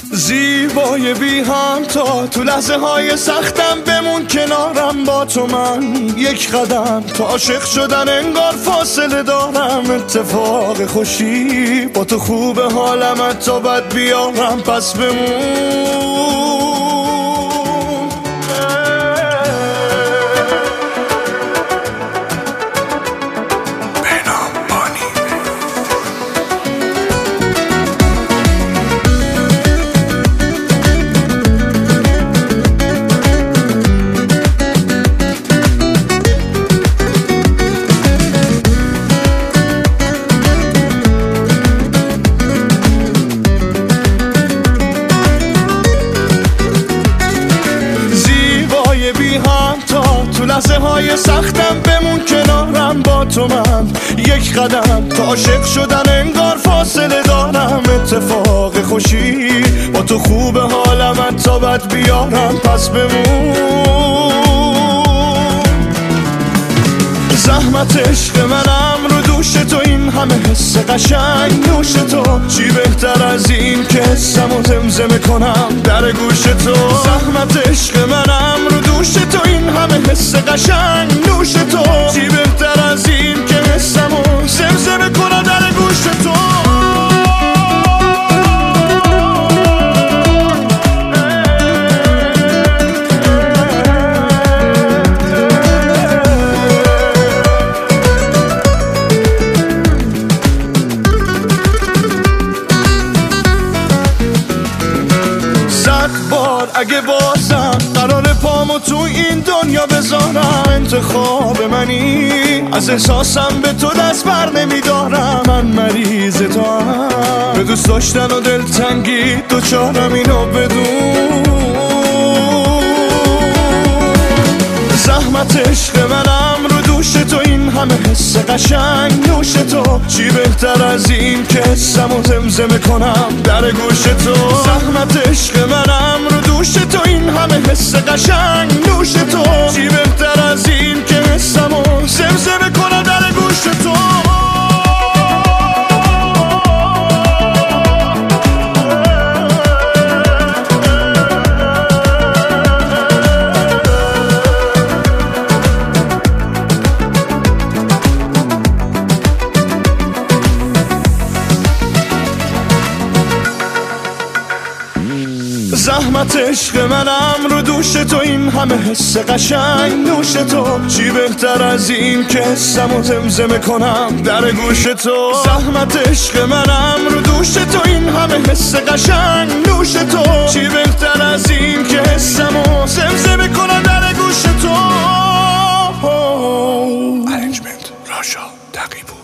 زیبای بی همتا، تو لحظه های سختم بمون کنارم با تو. من یک قدم تا عاشق شدن انگار فاصله دارم. اتفاق خوشی با تو خوبه حالم تا بد بیارم، پس بمون. تو لحظه های سختم بمون کنارم با تو. من یک قدم تا عاشق شدن انگار فاصله دارم. اتفاق خوشی با تو خوبه حالم تا بد بیارم، پس بمون. زحمت عشق منم رو دوش تو، این همه حس قشنگ نوش تو. چی بهتر از این که حسمو زمزمه کنم در گوش تو. زحمت عشق منم رو دوش تو، این همه حس قشنگ نوش تو. چی بهتر از این که حسمو زمزمه کنم در گوش تو. اگه بازم قرار پامو تو این دنیا بذارم، انتخاب منی، از احساسم به تو دست بر نمیدارم. من مریض تو هم، به دوست داشتن و دلتنگی دوچارم، اینو بدون. زحمت عشق منم رو دوش تو، این همه حس قشنگ نوش تو. چی بهتر از این که حسمو زمزمه کنم در گوش تو. زحمت عشق منم رو دوش تو، این همه حس قشنگ نوش تو. چی بهتر از این که حسمو زمزمه کنم در گوش تو. زحمت عشق منم رو دوش تو، این همه حس قشنگ نوش تو. چی بهتر از این که حسمو زمزمه کنم در گوش تو. زحمت عشق منم رو دوش تو، این همه حس قشنگ نوش تو. چی بهتر از این که حسمو زمزمه کنم در گوش تو. ارنجمنت راشا تقی بود.